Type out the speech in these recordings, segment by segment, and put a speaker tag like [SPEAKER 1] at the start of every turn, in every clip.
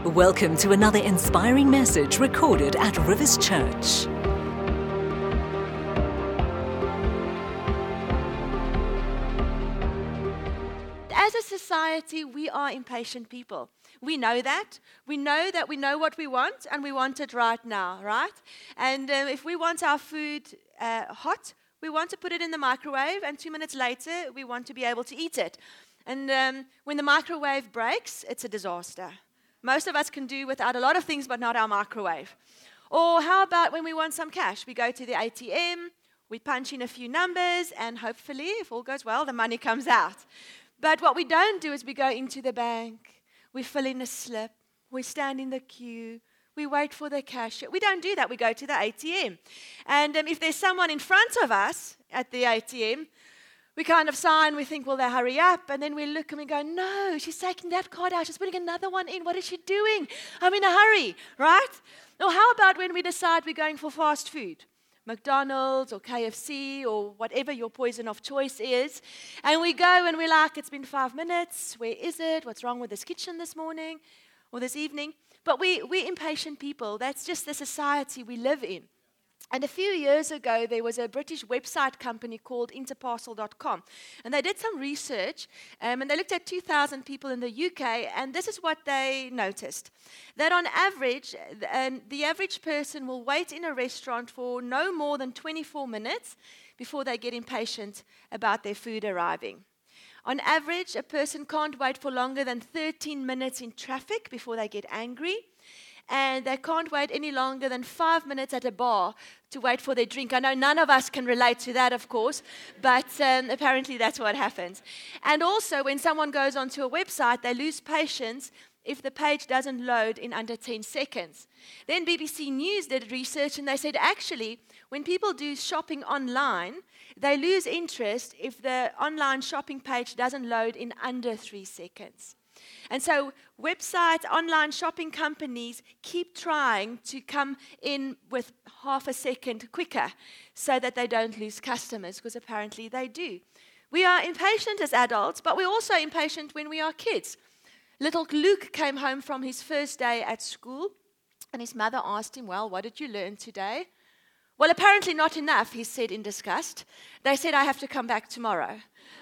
[SPEAKER 1] Welcome to another inspiring message recorded at Rivers Church.
[SPEAKER 2] As a society, we are impatient people. We know that. We know what we want, and we want it right now, right? And if we want our food hot, we want to put it in the microwave, and 2 minutes later, we want to be able to eat it. And when the microwave breaks, it's a disaster. Most of us can do without a lot of things, but not our microwave. Or how about when we want some cash? We go to the ATM, we punch in a few numbers, and hopefully, if all goes well, the money comes out. But what we don't do is we go into the bank, we fill in a slip, we stand in the queue, we wait for the cashier. We don't do that. We go to the ATM. And if there's someone in front of us at the ATM, we kind of sigh and we think, will they hurry up? And then we look and we go, no, she's taking that card out. She's putting another one in. What is she doing? I'm in a hurry, right? Or how about when we decide we're going for fast food? McDonald's or KFC or whatever your poison of choice is. And we go and we're like, it's been 5 minutes. Where is it? What's wrong with this kitchen this morning or this evening? But we're impatient people. That's just the society we live in. And a few years ago, there was a British website company called Interparcel.com. And they did some research, and they looked at 2,000 people in the UK, and this is what they noticed. That on average, the average person will wait in a restaurant for no more than 24 minutes before they get impatient about their food arriving. On average, a person can't wait for longer than 13 minutes in traffic before they get angry. And they can't wait any longer than 5 minutes at a bar to wait for their drink. I know none of us can relate to that, of course, but apparently that's what happens. And also, when someone goes onto a website, they lose patience if the page doesn't load in under 10 seconds. Then BBC News did research, and they said, actually, when people do shopping online, they lose interest if the online shopping page doesn't load in under 3 seconds. And so websites, online shopping companies keep trying to come in with half a second quicker so that they don't lose customers, because apparently they do. We are impatient as adults, but we're also impatient when we are kids. Little Luke came home from his first day at school, and his mother asked him, well, what did you learn today? Well, apparently not enough, he said in disgust. They said, I have to come back tomorrow.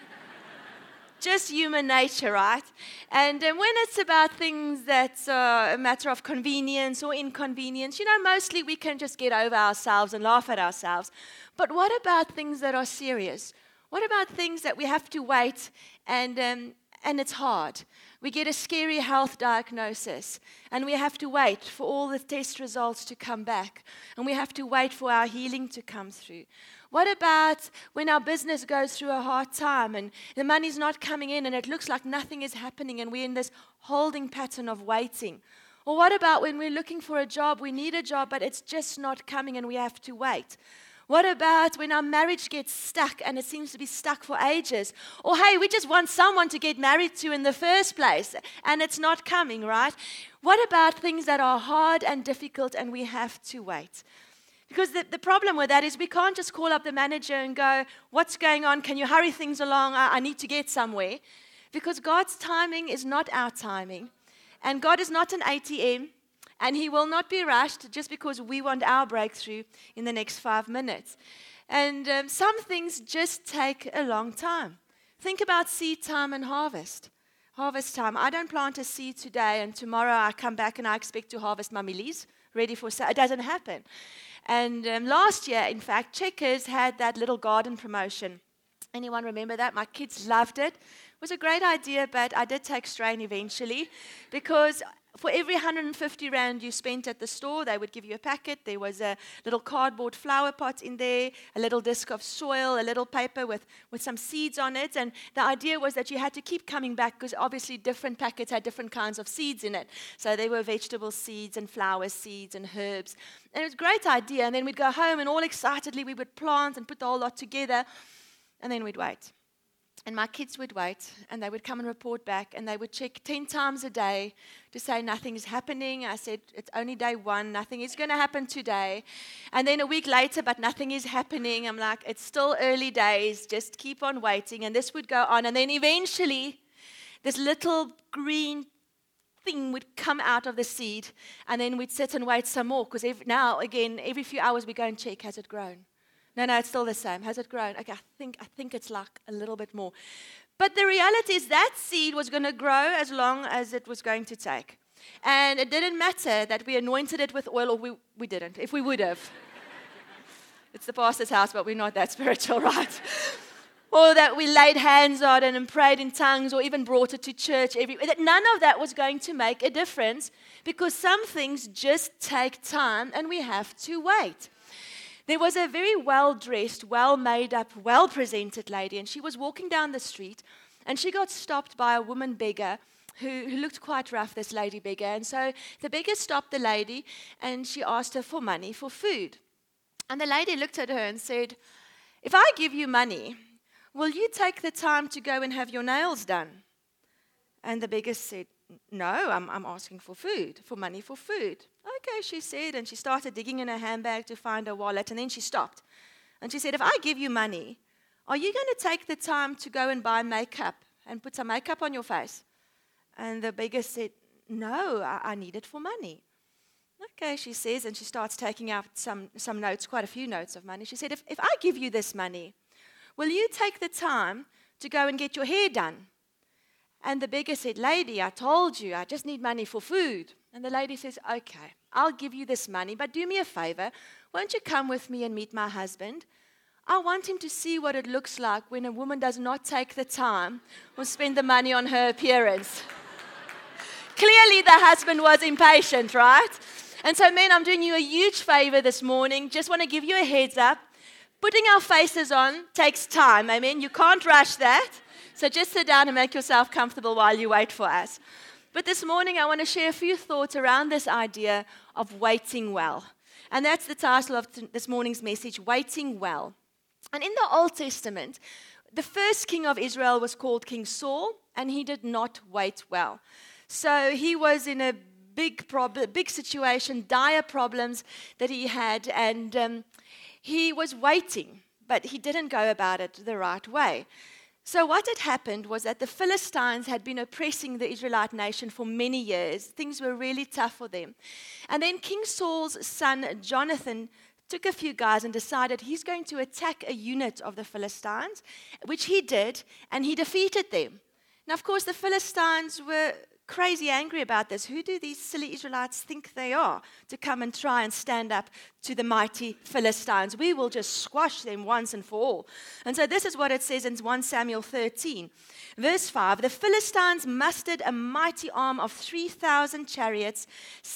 [SPEAKER 2] Just human nature, right? And when it's about things that are a matter of convenience or inconvenience, mostly we can just get over ourselves and laugh at ourselves. But what about things that are serious? What about things that we have to wait and it's hard? We get a scary health diagnosis, and we have to wait for all the test results to come back, and we have to wait for our healing to come through. What about when our business goes through a hard time and the money's not coming in and it looks like nothing is happening and we're in this holding pattern of waiting? Or what about when we're looking for a job, we need a job, but it's just not coming and we have to wait? What about when our marriage gets stuck and it seems to be stuck for ages? Or hey, we just want someone to get married to in the first place and it's not coming, right? What about things that are hard and difficult and we have to wait? Because the problem with that is we can't just call up the manager and go, what's going on? Can you hurry things along? I need to get somewhere. Because God's timing is not our timing. And God is not an ATM. And He will not be rushed just because we want our breakthrough in the next 5 minutes. And some things just take a long time. Think about seed time and harvest. Harvest time. I don't plant a seed today and tomorrow I come back and I expect to harvest my millies ready for sale. It doesn't happen. And last year, in fact, Checkers had that little garden promotion. Anyone remember that? My kids loved it. It was a great idea, but I did take strain eventually because for every 150 rand you spent at the store, they would give you a packet. There was a little cardboard flower pot in there, a little disc of soil, a little paper with some seeds on it. And the idea was that you had to keep coming back because obviously different packets had different kinds of seeds in it. So there were vegetable seeds and flower seeds and herbs. And it was a great idea. And then we'd go home and all excitedly we would plant and put the whole lot together. And then we'd wait. And my kids would wait, and they would come and report back, and they would check 10 times a day to say nothing is happening. I said, it's only day 1, nothing is going to happen today. And then a week later, but nothing is happening. I'm like, it's still early days, just keep on waiting. And this would go on, and then eventually, this little green thing would come out of the seed, and then we'd sit and wait some more, because now, again, every few hours we go and check, has it grown? No, it's still the same. Has it grown? Okay, I think it's like a little bit more. But the reality is that seed was going to grow as long as it was going to take. And it didn't matter that we anointed it with oil, or we didn't, if we would have. It's the pastor's house, but we're not that spiritual, right? Or that we laid hands on it and prayed in tongues, or even brought it to church. None of that was going to make a difference, because some things just take time and we have to wait. There was a very well-dressed, well-made-up, well-presented lady, and she was walking down the street, and she got stopped by a woman beggar who looked quite rough, this lady beggar. And so the beggar stopped the lady, and she asked her for money for food. And the lady looked at her and said, "If I give you money, will you take the time to go and have your nails done?" And the beggar said, "No, I'm asking for food, for money for food." "Okay," she said, and she started digging in her handbag to find her wallet, and then she stopped. And she said, "If I give you money, are you going to take the time to go and buy makeup and put some makeup on your face?" And the beggar said, "No, I need it for money." "Okay," she says, and she starts taking out some notes, quite a few notes of money. She said, if I give you this money, will you take the time to go and get your hair done?" And the beggar said, "Lady, I told you, I just need money for food." And the lady says, "Okay, I'll give you this money, but do me a favor. Won't you come with me and meet my husband? I want him to see what it looks like when a woman does not take the time or spend the money on her appearance." Clearly, the husband was impatient, right? And so, men, I'm doing you a huge favor this morning. Just want to give you a heads up. Putting our faces on takes time, amen? You can't rush that. So just sit down and make yourself comfortable while you wait for us. But this morning, I want to share a few thoughts around this idea of waiting well. And that's the title of this morning's message, Waiting Well. And in the Old Testament, the first king of Israel was called King Saul, and he did not wait well. So he was in a big situation, dire problems that he had, and he was waiting, but he didn't go about it the right way. So what had happened was that the Philistines had been oppressing the Israelite nation for many years. Things were really tough for them. And then King Saul's son, Jonathan, took a few guys and decided he's going to attack a unit of the Philistines, which he did, and he defeated them. Now, of course, the Philistines were crazy angry about this. Who do these silly Israelites think they are to come and try and stand up to the mighty Philistines? We will just squash them once and for all. And so this is what it says in 1 Samuel 13. Verse 5, "The Philistines mustered a mighty arm of 3,000 chariots,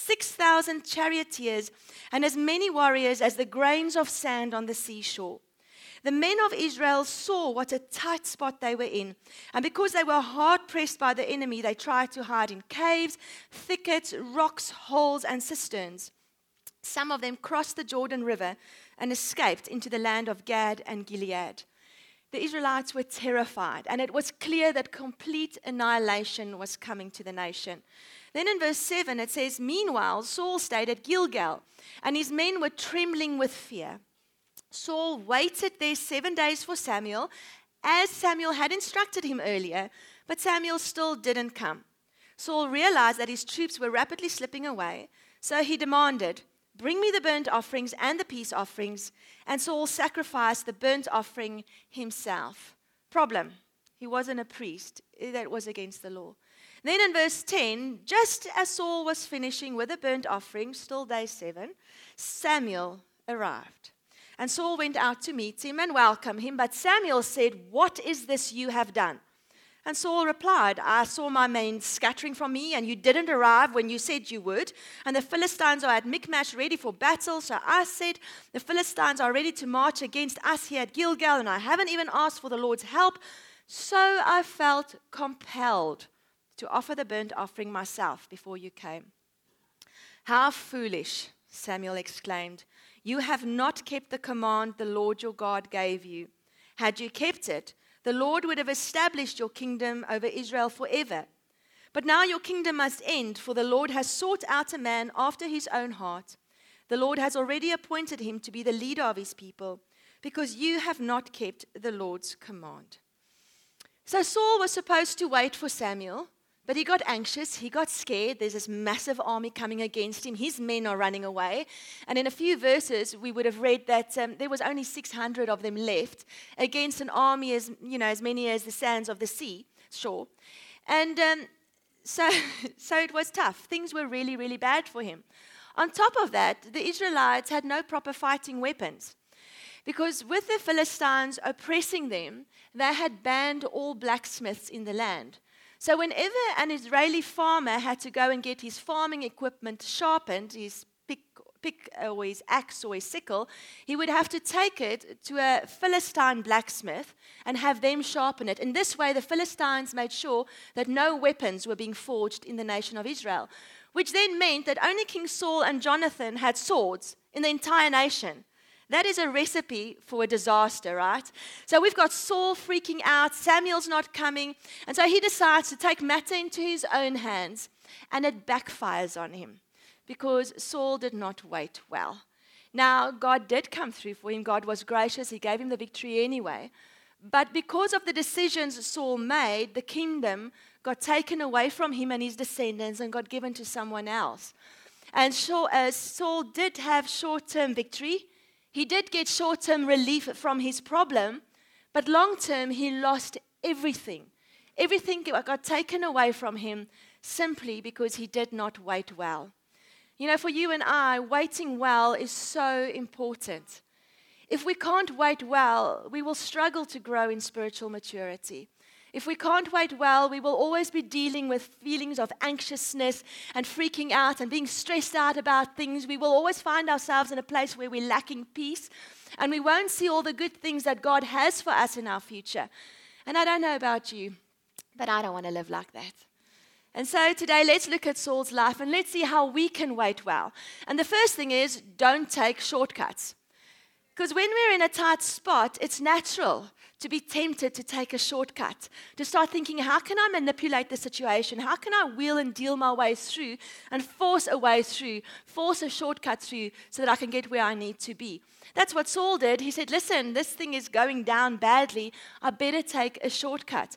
[SPEAKER 2] 6,000 charioteers, and as many warriors as the grains of sand on the seashore. The men of Israel saw what a tight spot they were in, and because they were hard-pressed by the enemy, they tried to hide in caves, thickets, rocks, holes, and cisterns. Some of them crossed the Jordan River and escaped into the land of Gad and Gilead." The Israelites were terrified, and it was clear that complete annihilation was coming to the nation. Then in verse 7, it says, "Meanwhile, Saul stayed at Gilgal, and his men were trembling with fear. Saul waited there 7 days for Samuel, as Samuel had instructed him earlier, but Samuel still didn't come. Saul realized that his troops were rapidly slipping away, so he demanded, 'Bring me the burnt offerings and the peace offerings,' and Saul sacrificed the burnt offering himself." Problem, he wasn't a priest. That was against the law. Then in verse 10, just as Saul was finishing with the burnt offering, still day 7, Samuel arrived. And Saul went out to meet him and welcome him. But Samuel said, "What is this you have done?" And Saul replied, "I saw my men scattering from me, and you didn't arrive when you said you would. And the Philistines are at Michmash ready for battle. So I said, the Philistines are ready to march against us here at Gilgal, and I haven't even asked for the Lord's help. So I felt compelled to offer the burnt offering myself before you came." "How foolish," Samuel exclaimed. "You have not kept the command the Lord your God gave you. Had you kept it, the Lord would have established your kingdom over Israel forever. But now your kingdom must end, for the Lord has sought out a man after his own heart. The Lord has already appointed him to be the leader of his people, because you have not kept the Lord's command." So Saul was supposed to wait for Samuel But he got anxious, he got scared. There's this massive army coming against him. His men are running away. And in a few verses, we would have read that there was only 600 of them left against an army as many as the sands of the sea shore. And so it was tough. Things were really, really bad for him. On top of that, the Israelites had no proper fighting weapons. Because with the Philistines oppressing them, they had banned all blacksmiths in the land. So whenever an Israeli farmer had to go and get his farming equipment sharpened, his pick or his axe or his sickle, he would have to take it to a Philistine blacksmith and have them sharpen it. In this way, the Philistines made sure that no weapons were being forged in the nation of Israel, which then meant that only King Saul and Jonathan had swords in the entire nation. That is a recipe for a disaster, right? So we've got Saul freaking out, Samuel's not coming, and so he decides to take matter into his own hands, and it backfires on him because Saul did not wait well. Now, God did come through for him. God was gracious. He gave him the victory anyway. But because of the decisions Saul made, the kingdom got taken away from him and his descendants and got given to someone else. And Saul did have short-term victory. He did get short-term relief from his problem, but long-term he lost everything. Everything got taken away from him simply because he did not wait well. You know, for you and I, waiting well is so important. If we can't wait well, we will struggle to grow in spiritual maturity. If we can't wait well, we will always be dealing with feelings of anxiousness and freaking out and being stressed out about things. We will always find ourselves in a place where we're lacking peace, and we won't see all the good things that God has for us in our future. And I don't know about you, but I don't want to live like that. And so today, let's look at Saul's life and let's see how we can wait well. And the first thing is, don't take shortcuts. Because when we're in a tight spot, it's natural to be tempted to take a shortcut, to start thinking, how can I manipulate the situation? How can I wheel and deal my way through and force a way through, force a shortcut through so that I can get where I need to be? That's what Saul did. He said, listen, this thing is going down badly. I better take a shortcut.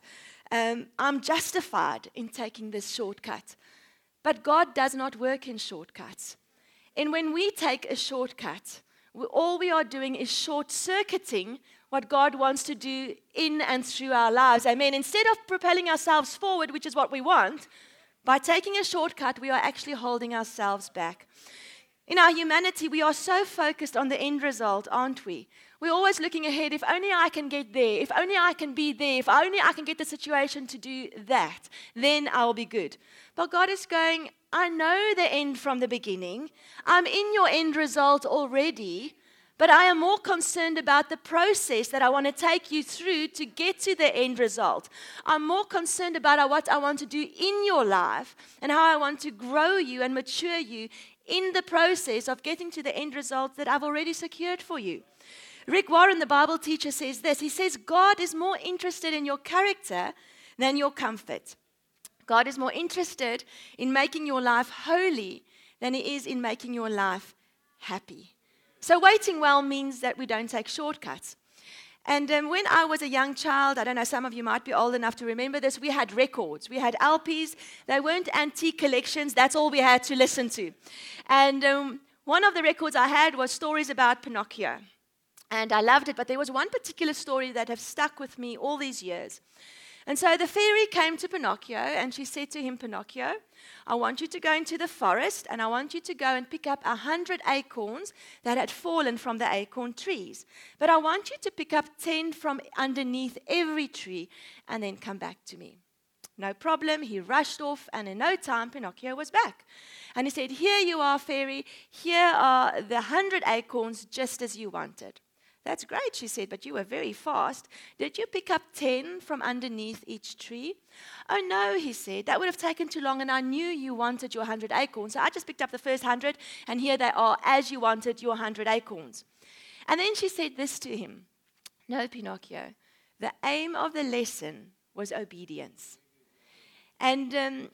[SPEAKER 2] I'm justified in taking this shortcut. But God does not work in shortcuts. And when we take a shortcut, all we are doing is short-circuiting what God wants to do in and through our lives. Amen. Instead of propelling ourselves forward, which is what we want, by taking a shortcut, we are actually holding ourselves back. In our humanity, we are so focused on the end result, aren't we? We're always looking ahead. If only I can get there. If only I can be there. If only I can get the situation to do that, then I'll be good. But God is going, I know the end from the beginning. I'm in your end result already. But I am more concerned about the process that I want to take you through to get to the end result. I'm more concerned about what I want to do in your life and how I want to grow you and mature you in the process of getting to the end result that I've already secured for you. Rick Warren, the Bible teacher, says this. He says, God is more interested in your character than your comfort. God is more interested in making your life holy than He is in making your life happy. So waiting well means that we don't take shortcuts. And when I was a young child, I don't know, some of you might be old enough to remember this, we had records. We had LPs. They weren't antique collections. That's all we had to listen to. And one of the records I had was stories about Pinocchio. And I loved it, but there was one particular story that has stuck with me all these years. And so the fairy came to Pinocchio, and she said to him, Pinocchio, I want you to go into the forest, and I want you to go and pick up 100 acorns that had fallen from the acorn trees. But I want you to pick up 10 from underneath every tree, and then come back to me. No problem. He rushed off, and in no time, Pinocchio was back. And he said, here you are, fairy. Here are the 100 acorns, just as you wanted. That's great, she said, but you were very fast. Did you pick up 10 from underneath each tree? Oh, no, he said. That would have taken too long, and I knew you wanted your 100 acorns. So I just picked up the first 100, and here they are, as you wanted your 100 acorns. And then she said this to him. No, Pinocchio, the aim of the lesson was obedience. And,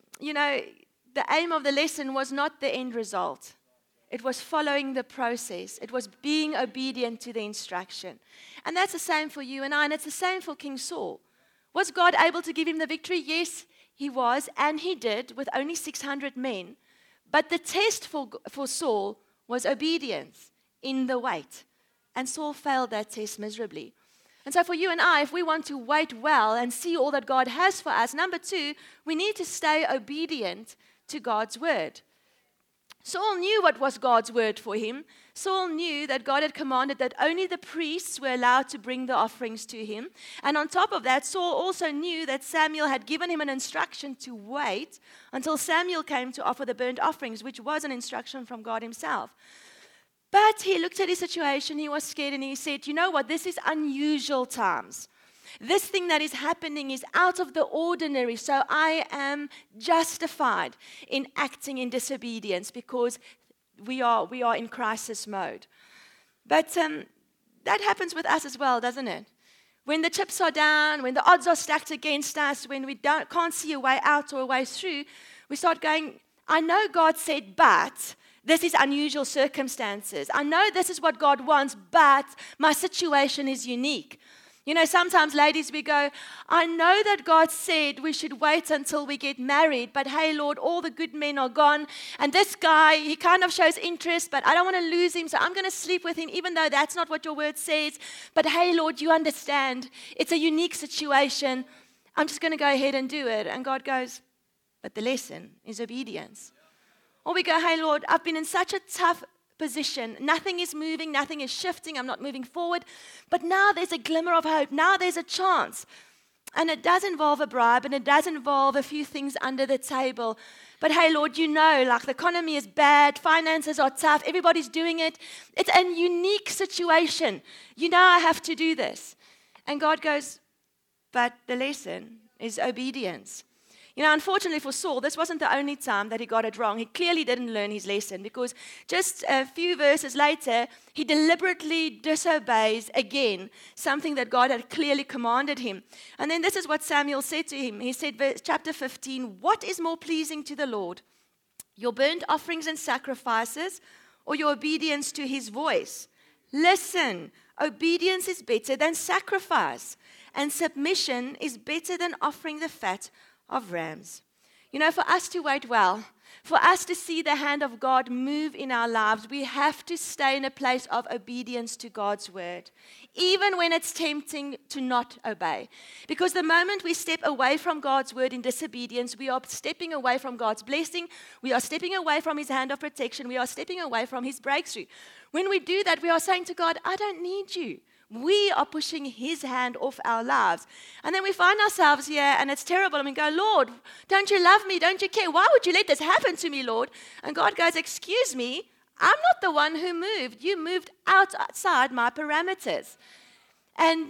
[SPEAKER 2] the aim of the lesson was not the end result. It was following the process. It was being obedient to the instruction. And that's the same for you and I, and it's the same for King Saul. Was God able to give him the victory? Yes, he was, and he did, with only 600 men. But the test for Saul was obedience in the wait. And Saul failed that test miserably. And so for you and I, if we want to wait well and see all that God has for us, number 2, we need to stay obedient to God's word. Saul knew what was God's word for him. Saul knew that God had commanded that only the priests were allowed to bring the offerings to him. And on top of that, Saul also knew that Samuel had given him an instruction to wait until Samuel came to offer the burnt offerings, which was an instruction from God himself. But he looked at his situation, he was scared, and he said, you know what, this is unusual times. This thing that is happening is out of the ordinary, so I am justified in acting in disobedience because we are in crisis mode. But that happens with us as well, doesn't it? When the chips are down, when the odds are stacked against us, when we can't see a way out or a way through, we start going, I know God said, but this is unusual circumstances. I know this is what God wants, but my situation is unique. You know, sometimes, ladies, we go, I know that God said we should wait until we get married, but hey, Lord, all the good men are gone, and this guy, he kind of shows interest, but I don't want to lose him, so I'm going to sleep with him, even though that's not what your word says. But hey, Lord, you understand. It's a unique situation. I'm just going to go ahead and do it. And God goes, but the lesson is obedience. Or we go, hey, Lord, I've been in such a tough position. Nothing is moving, nothing is shifting, I'm not moving forward. But now there's a glimmer of hope. Now there's a chance. And it does involve a bribe, and it does involve a few things under the table. But hey, Lord, you know, like the economy is bad, finances are tough, everybody's doing it. It's a unique situation. You know I have to do this. And God goes, but the lesson is obedience. You know, unfortunately for Saul, this wasn't the only time that he got it wrong. He clearly didn't learn his lesson because just a few verses later, he deliberately disobeys again something that God had clearly commanded him. And then this is what Samuel said to him. He said, chapter 15, what is more pleasing to the Lord, your burnt offerings and sacrifices, or your obedience to his voice? Listen, obedience is better than sacrifice, and submission is better than offering the fat of rams. You know, for us to wait well, for us to see the hand of God move in our lives, we have to stay in a place of obedience to God's word, even when it's tempting to not obey. Because the moment we step away from God's word in disobedience, we are stepping away from God's blessing, we are stepping away from his hand of protection, we are stepping away from his breakthrough. When we do that, we are saying to God, I don't need you. We are pushing his hand off our lives. And then we find ourselves here, and it's terrible. And we go, Lord, don't you love me? Don't you care? Why would you let this happen to me, Lord? And God goes, excuse me, I'm not the one who moved. You moved outside my parameters. And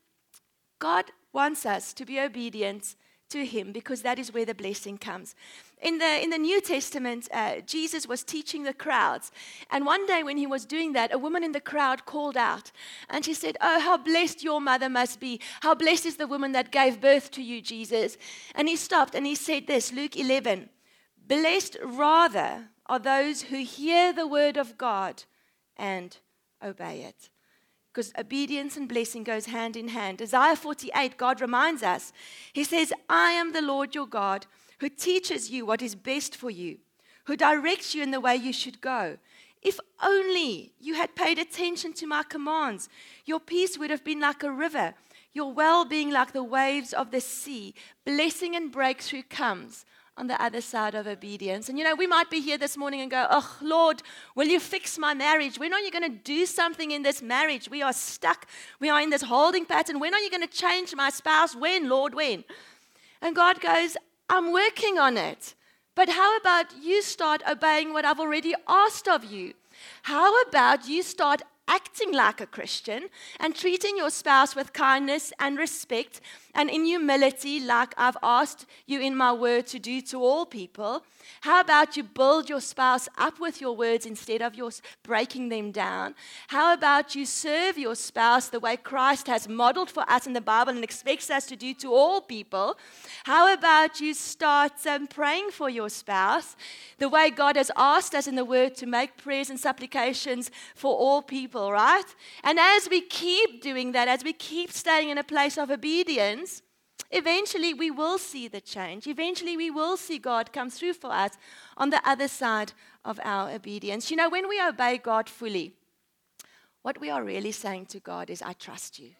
[SPEAKER 2] God wants us to be obedient to him because that is where the blessing comes. In the New Testament, Jesus was teaching the crowds. And one day when he was doing that, a woman in the crowd called out. And she said, oh, how blessed your mother must be. How blessed is the woman that gave birth to you, Jesus. And he stopped and he said this, Luke 11, blessed rather are those who hear the word of God and obey it. Because obedience and blessing goes hand in hand. Isaiah 48, God reminds us. He says, I am the Lord your God, who teaches you what is best for you, who directs you in the way you should go. If only you had paid attention to my commands, your peace would have been like a river, your well-being like the waves of the sea. Blessing and breakthrough comes on the other side of obedience. And you know, we might be here this morning and go, oh, Lord, will you fix my marriage? When are you going to do something in this marriage? We are stuck. We are in this holding pattern. When are you going to change my spouse? When, Lord, when? And God goes, I'm working on it. But how about you start obeying what I've already asked of you? How about you start acting like a Christian and treating your spouse with kindness and respect and in humility like I've asked you in my word to do to all people? How about you build your spouse up with your words instead of yours breaking them down? How about you serve your spouse the way Christ has modeled for us in the Bible and expects us to do to all people? How about you start praying for your spouse the way God has asked us in the word to make prayers and supplications for all people, right? And as we keep doing that, as we keep staying in a place of obedience, eventually we will see the change. Eventually we will see God come through for us on the other side of our obedience. You know, when we obey God fully, what we are really saying to God is, I trust you.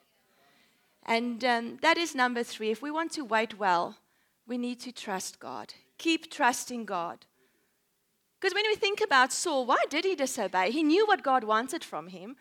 [SPEAKER 2] And that is number 3. If we want to wait well, we need to trust God. Keep trusting God. Because when we think about Saul, why did he disobey? He knew what God wanted from him.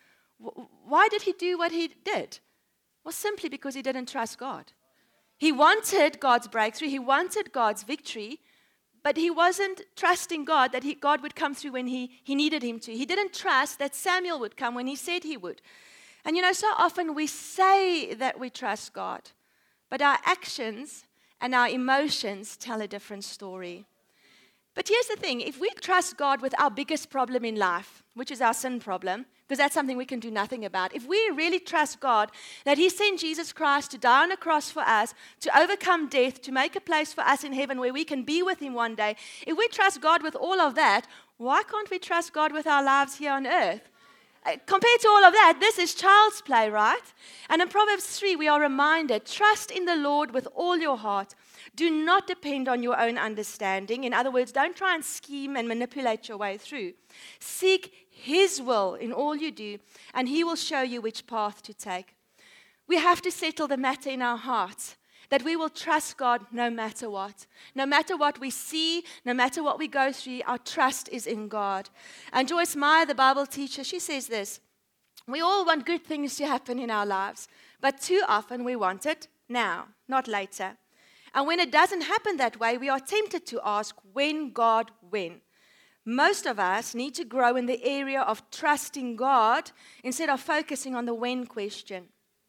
[SPEAKER 2] Why did he do what he did? Well, simply because he didn't trust God. He wanted God's breakthrough. He wanted God's victory. But he wasn't trusting God that God would come through when he needed him to. He didn't trust that Samuel would come when he said he would. And you know, so often we say that we trust God, but our actions and our emotions tell a different story. But here's the thing, if we trust God with our biggest problem in life, which is our sin problem, because that's something we can do nothing about, if we really trust God that He sent Jesus Christ to die on a cross for us, to overcome death, to make a place for us in heaven where we can be with Him one day, if we trust God with all of that, why can't we trust God with our lives here on earth? Compared to all of that, this is child's play, right? And in Proverbs 3, we are reminded, trust in the Lord with all your heart. Do not depend on your own understanding. In other words, don't try and scheme and manipulate your way through. Seek His will in all you do, and He will show you which path to take. We have to settle the matter in our hearts, that we will trust God no matter what. No matter what we see, no matter what we go through, our trust is in God. And Joyce Meyer, the Bible teacher, she says this, we all want good things to happen in our lives, but too often we want it now, not later. And when it doesn't happen that way, we are tempted to ask, when, God, when? Most of us need to grow in the area of trusting God instead of focusing on the when question.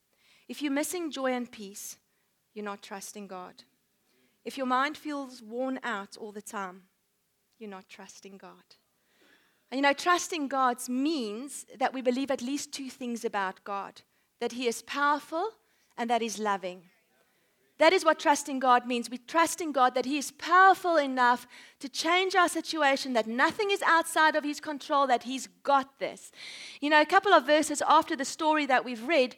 [SPEAKER 2] If you're missing joy and peace, you're not trusting God. If your mind feels worn out all the time, you're not trusting God. And you know, trusting God means that we believe at least 2 things about God. That He is powerful and that He's loving. That is what trusting God means. We trust in God that He is powerful enough to change our situation, that nothing is outside of His control, that He's got this. You know, a couple of verses after the story that we've read,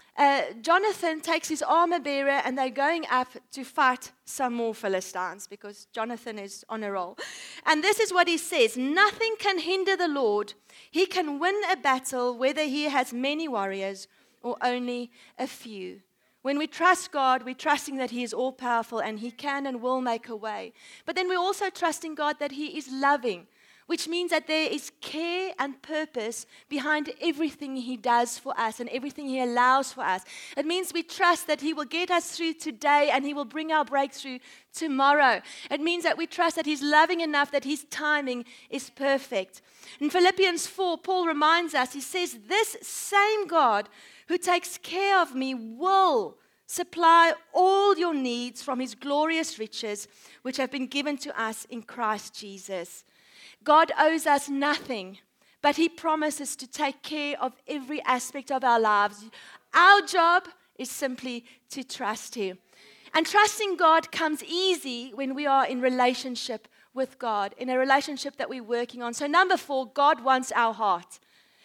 [SPEAKER 2] Jonathan takes his armor bearer and they're going up to fight some more Philistines because Jonathan is on a roll. And this is what he says, nothing can hinder the Lord. He can win a battle whether He has many warriors or only a few. When we trust God, we're trusting that He is all-powerful and He can and will make a way. But then we're also trusting God that He is loving, which means that there is care and purpose behind everything He does for us and everything He allows for us. It means we trust that He will get us through today and He will bring our breakthrough tomorrow. It means that we trust that He's loving enough that His timing is perfect. In Philippians 4, Paul reminds us, he says, this same God who takes care of me will supply all your needs from His glorious riches, which have been given to us in Christ Jesus. God owes us nothing, but He promises to take care of every aspect of our lives. Our job is simply to trust Him. And trusting God comes easy when we are in relationship with God, in a relationship that we're working on. So number 4, God wants our heart.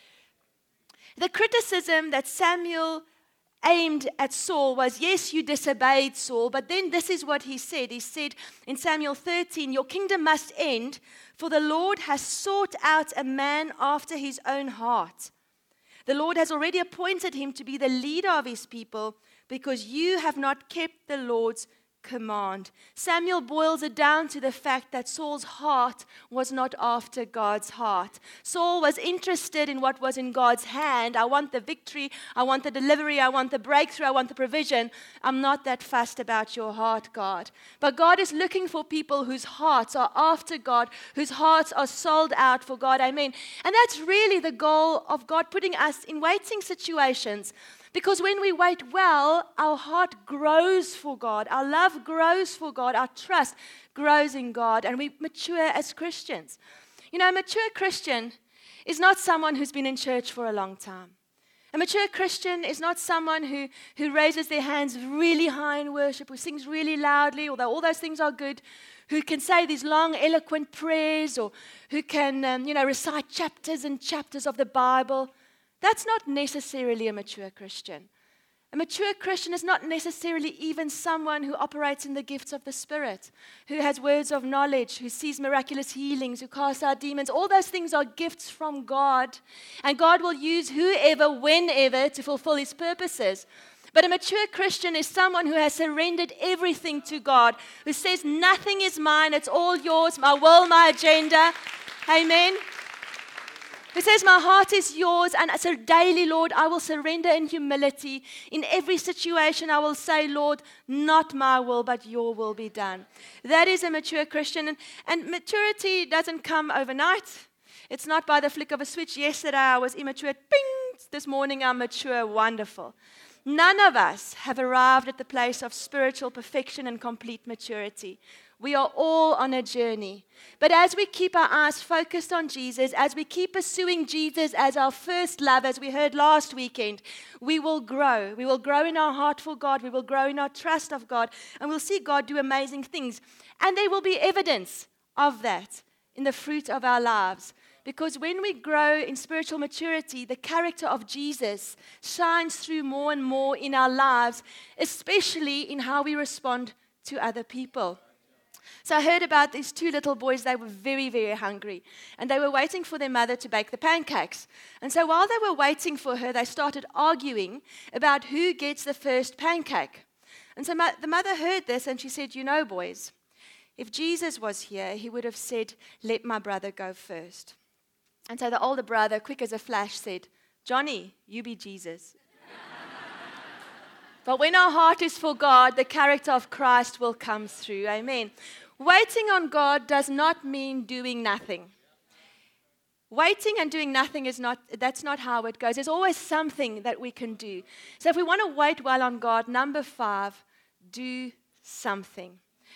[SPEAKER 2] The criticism that Samuel aimed at Saul was, yes, you disobeyed Saul, but then this is what he said. He said in Samuel 13, your kingdom must end, for the Lord has sought out a man after His own heart. The Lord has already appointed him to be the leader of His people because you have not kept the Lord's command. Samuel boils it down to the fact that Saul's heart was not after God's heart. Saul was interested in what was in God's hand. I want the victory, I want the delivery, I want the breakthrough, I want the provision. I'm not that fussed about your heart, God. But God is looking for people whose hearts are after God, whose hearts are sold out for God. Amen. And that's really the goal of God putting us in waiting situations. Because when we wait well, our heart grows for God, our love grows for God, our trust grows in God, and we mature as Christians. You know, a mature Christian is not someone who's been in church for a long time. A mature Christian is not someone who raises their hands really high in worship, who sings really loudly, although all those things are good, who can say these long, eloquent prayers, or who can, recite chapters and chapters of the Bible. That's not necessarily a mature Christian. A mature Christian is not necessarily even someone who operates in the gifts of the Spirit, who has words of knowledge, who sees miraculous healings, who casts out demons. All those things are gifts from God, and God will use whoever, whenever, to fulfill His purposes. But a mature Christian is someone who has surrendered everything to God, who says, nothing is mine, it's all yours, my will, my agenda. Amen. Who says, my heart is yours, and so daily, Lord, I will surrender in humility. In every situation, I will say, Lord, not my will, but your will be done. That is a mature Christian, and maturity doesn't come overnight. It's not by the flick of a switch. Yesterday, I was immature. Bing! This morning, I'm mature. Wonderful. None of us have arrived at the place of spiritual perfection and complete maturity. We are all on a journey. But as we keep our eyes focused on Jesus, as we keep pursuing Jesus as our first love, as we heard last weekend, we will grow. We will grow in our heart for God. We will grow in our trust of God. And we'll see God do amazing things. And there will be evidence of that in the fruit of our lives. Because when we grow in spiritual maturity, the character of Jesus shines through more and more in our lives, especially in how we respond to other people. So I heard about these two little boys. They were very, very hungry. And they were waiting for their mother to bake the pancakes. And so while they were waiting for her, they started arguing about who gets the first pancake. And so the mother heard this and she said, you know, boys, if Jesus was here, he would have said, let my brother go first. And so the older brother, quick as a flash, said, Johnny, you be Jesus. But when our heart is for God, the character of Christ will come through. Amen. Waiting on God does not mean doing nothing. Waiting and doing nothing that's not how it goes. There's always something that we can do. So if we want to wait well on God, number 5, do something.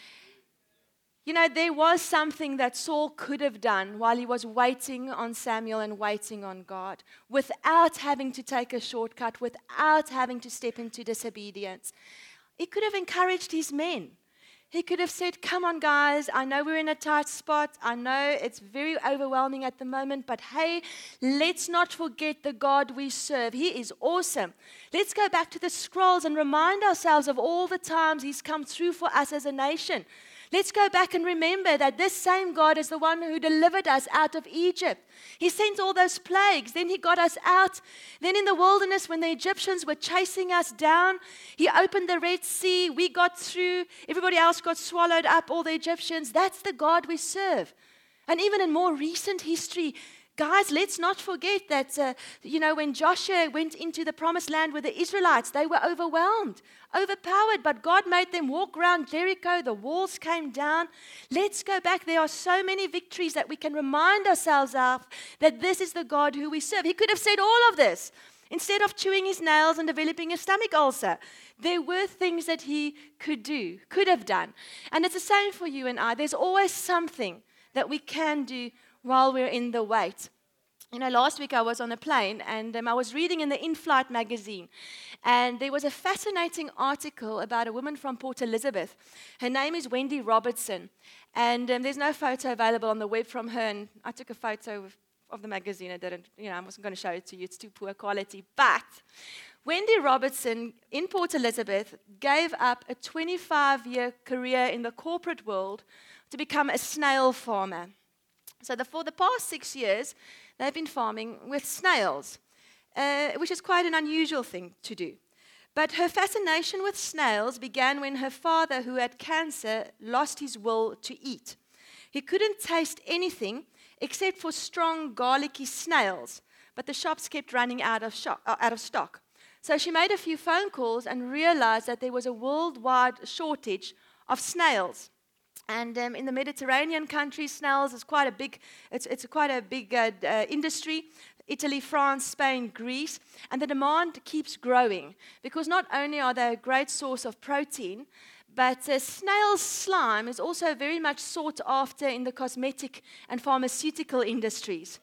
[SPEAKER 2] You know, there was something that Saul could have done while he was waiting on Samuel and waiting on God, without having to take a shortcut, without having to step into disobedience. He could have encouraged his men. He could have said, come on, guys, I know we're in a tight spot. I know it's very overwhelming at the moment, but hey, let's not forget the God we serve. He is awesome. Let's go back to the scrolls and remind ourselves of all the times He's come through for us as a nation. Let's go back and remember that this same God is the one who delivered us out of Egypt. He sent all those plagues. Then He got us out. Then in the wilderness, when the Egyptians were chasing us down, He opened the Red Sea. We got through. Everybody else got swallowed up, all the Egyptians. That's the God we serve. And even in more recent history, guys, let's not forget that, when Joshua went into the promised land with the Israelites, they were overwhelmed, overpowered, but God made them walk around Jericho. The walls came down. Let's go back. There are so many victories that we can remind ourselves of, that this is the God who we serve. He could have said all of this instead of chewing his nails and developing a stomach ulcer. There were things that he could have done. And it's the same for you and I. There's always something that we can do while we're in the wait. You know, last week I was on a plane and I was reading in the In-Flight magazine, and there was a fascinating article about a woman from Port Elizabeth. Her name is Wendy Robertson, and there's no photo available on the web from her, and I took a photo of the magazine. I wasn't going to show it to you. It's too poor quality. But Wendy Robertson in Port Elizabeth gave up a 25-year career in the corporate world to become a snail farmer. So for the past 6 years, they've been farming with snails, which is quite an unusual thing to do. But her fascination with snails began when her father, who had cancer, lost his will to eat. He couldn't taste anything except for strong, garlicky snails, but the shops kept running out of stock. So she made a few phone calls and realized that there was a worldwide shortage of snails. And in the Mediterranean countries, snails is quite a big. It's quite a big industry. Italy, France, Spain, Greece, and the demand keeps growing because not only are they a great source of protein, but snail slime is also very much sought after in the cosmetic and pharmaceutical industries.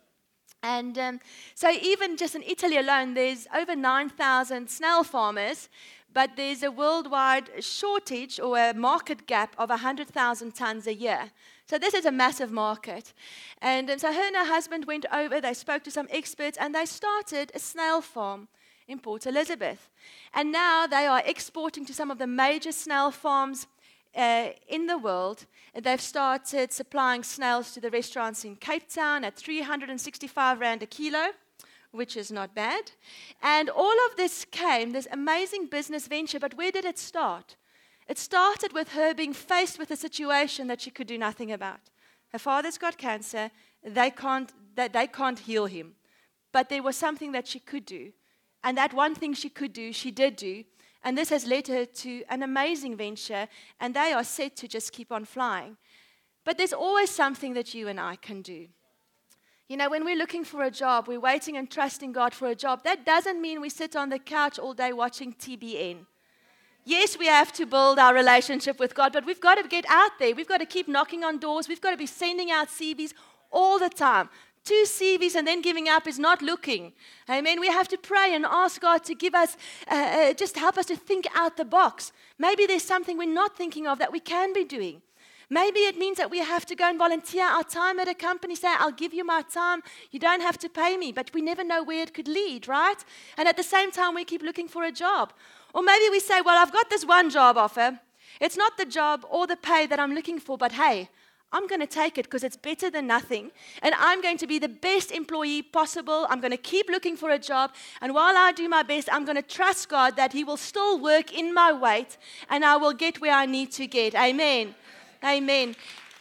[SPEAKER 2] And so even just in Italy alone, there's over 9,000 snail farmers, but there's a worldwide shortage or a market gap of 100,000 tons a year. So this is a massive market. And so her and her husband went over, they spoke to some experts, and they started a snail farm in Port Elizabeth. And now they are exporting to some of the major snail farms in the world. They've started supplying snails to the restaurants in Cape Town at 365 Rand a kilo, which is not bad. And all of this amazing business venture, but where did it start? It started with her being faced with a situation that she could do nothing about. Her father's got cancer. They can't heal him. But there was something that she could do. And that one thing she could do, she did do. And this has led her to an amazing venture, and they are set to just keep on flying. But there's always something that you and I can do. You know, when we're looking for a job, we're waiting and trusting God for a job. That doesn't mean we sit on the couch all day watching TBN. Yes, we have to build our relationship with God, but we've got to get out there. We've got to keep knocking on doors. We've got to be sending out CVs all the time. 2 CVs and then giving up is not looking. Amen. We have to pray and ask God to give us, just help us to think out the box. Maybe there's something we're not thinking of that we can be doing. Maybe it means that we have to go and volunteer our time at a company, say, I'll give you my time. You don't have to pay me, but we never know where it could lead, right? And at the same time, we keep looking for a job. Or maybe we say, well, I've got this one job offer. It's not the job or the pay that I'm looking for, but hey, I'm going to take it because it's better than nothing. And I'm going to be the best employee possible. I'm going to keep looking for a job. And while I do my best, I'm going to trust God that He will still work in my weight and I will get where I need to get. Amen. Amen.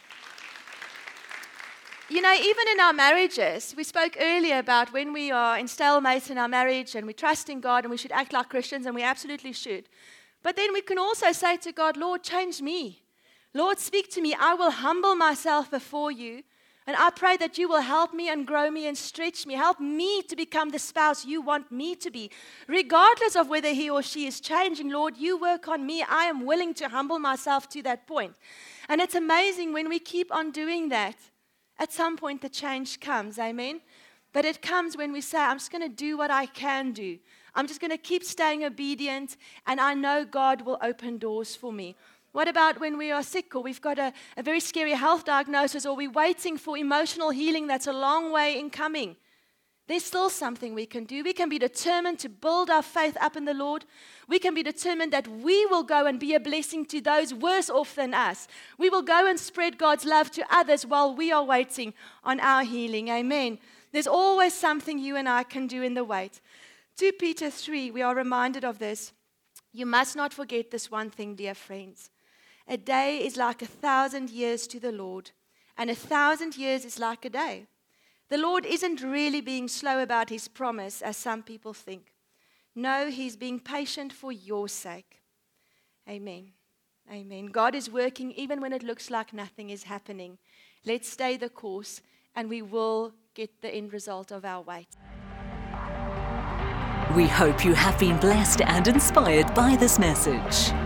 [SPEAKER 2] You know, even in our marriages, we spoke earlier about when we are in stalemate in our marriage and we trust in God and we should act like Christians, and we absolutely should. But then we can also say to God, Lord, change me. Lord, speak to me. I will humble myself before you. And I pray that you will help me and grow me and stretch me. Help me to become the spouse you want me to be. Regardless of whether he or she is changing, Lord, you work on me. I am willing to humble myself to that point. And it's amazing when we keep on doing that. At some point, the change comes. Amen? But it comes when we say, I'm just going to do what I can do. I'm just going to keep staying obedient. And I know God will open doors for me. What about when we are sick or we've got a very scary health diagnosis or we're waiting for emotional healing that's a long way in coming? There's still something we can do. We can be determined to build our faith up in the Lord. We can be determined that we will go and be a blessing to those worse off than us. We will go and spread God's love to others while we are waiting on our healing. Amen. There's always something you and I can do in the wait. 2 Peter 3, we are reminded of this. You must not forget this one thing, dear friends. A day is like 1,000 years to the Lord, and 1,000 years is like a day. The Lord isn't really being slow about His promise, as some people think. No, He's being patient for your sake. Amen. Amen. God is working even when it looks like nothing is happening. Let's stay the course, and we will get the end result of our wait.
[SPEAKER 1] We hope you have been blessed and inspired by this message.